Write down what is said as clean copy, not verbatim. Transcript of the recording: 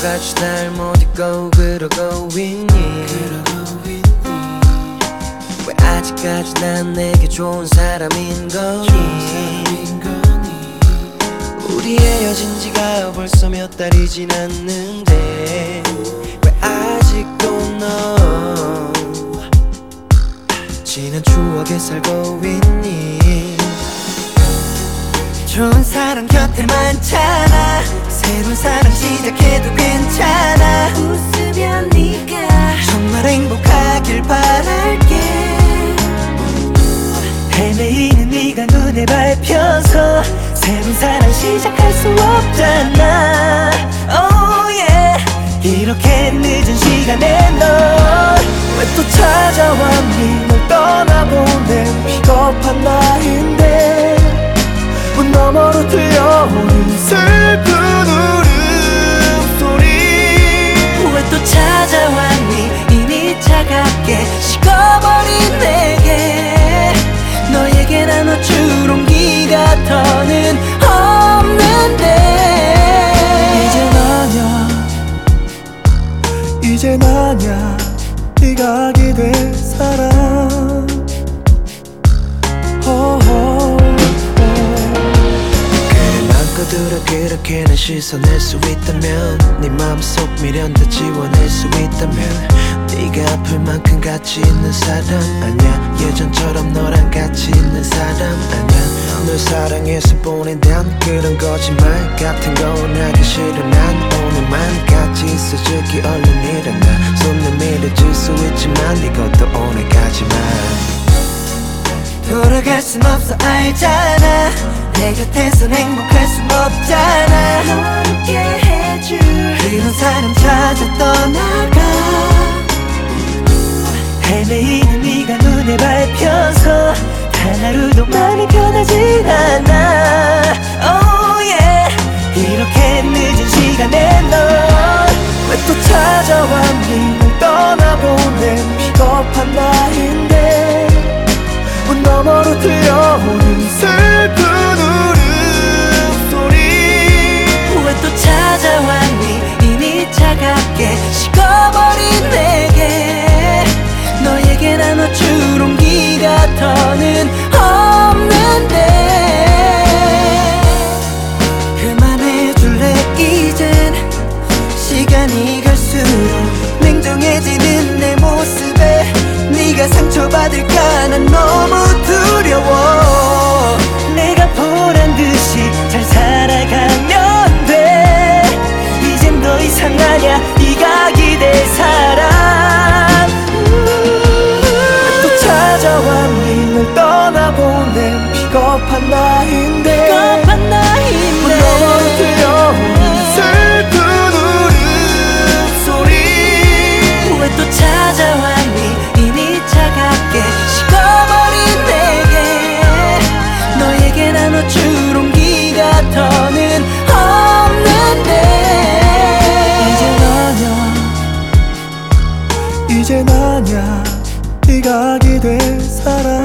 똑같이 날 못 잊고 그러고 있니? 왜 아직까지 난 내게 좋은 사람인 거니? 우리 헤어진 지가 벌써 몇 달이 지났는데 왜 아직도 너 지난 추억에 살고 있니? 좋은 사람 곁에 많잖아. 새로운 사랑 시작해도 괜찮아. 웃으면 네가 정말 행복하길 바랄게. 헤매이는 네가 눈에 밟혀서 새로운 사랑 시작할 수 없잖아. Oh yeah. 이렇게 늦은 시간에 넌 왜 또 찾아왔니? 널 떠나보낸 비겁한 나인데 문 너머로 들려오는 슬픈 울음소리. 왜 또 찾아왔니? 이미 차갑게 식어버린 내게 너에게 나눠줄 온기가 더는 없는데 이제 나냐 네가 기댈 사람. 그래 그렇게나 씻어낼 수 있다면 네 마음속 미련 다 지워낼 수 있다면 네가 아플 만큼 가치 있는 사람 아니야. 예전처럼 너랑 같이 있는 사람 아니야. 널 사랑해서 보낸단 그런 거짓말 같은 거 원하기 싫어. 난 오늘만 같이 있어줄게. 얼른 일어나. 손 내밀어줄 수 있지만 이것도 오늘까지만. 돌아갈 순 없어 알잖아. 내 곁에선 행복할 순 없잖아. 널 웃게 해줄 그런 사람 찾아 떠나가. 헤매이는 네가 눈에 밟혀서 단 하루도 마음이 편하진 않아. Oh yeah. 이렇게 늦은 시간에 넌 왜 또 찾아왔니? 널 떠나보낸 비겁한 나인데 문 너머로 들려오는 슬픈 울음소리. 왜 또 찾아왔니? 이미 차갑게 식어버린 내게 너에게 나눠줄 온기가 더는 없는데 그만해줄래 이젠. 시간이 갈수록 냉정해지는 내 모습에 네가 상처받을까 난 너무 두려워. 내가 보란 듯이 잘 살아가면 돼. 이젠 더 이상 아냐 네가 기댈 사람. 왜 또 찾아왔니? 널 떠나보낸 비겁한 나인데 문 너머로 들려오는 슬픈 울음소리. 왜 또 찾아왔니? 이미 차갑게 식어버린 내게 너에게 나눠줄 온기가 더는 없는데 이제 나냐 네가 기댈 사람.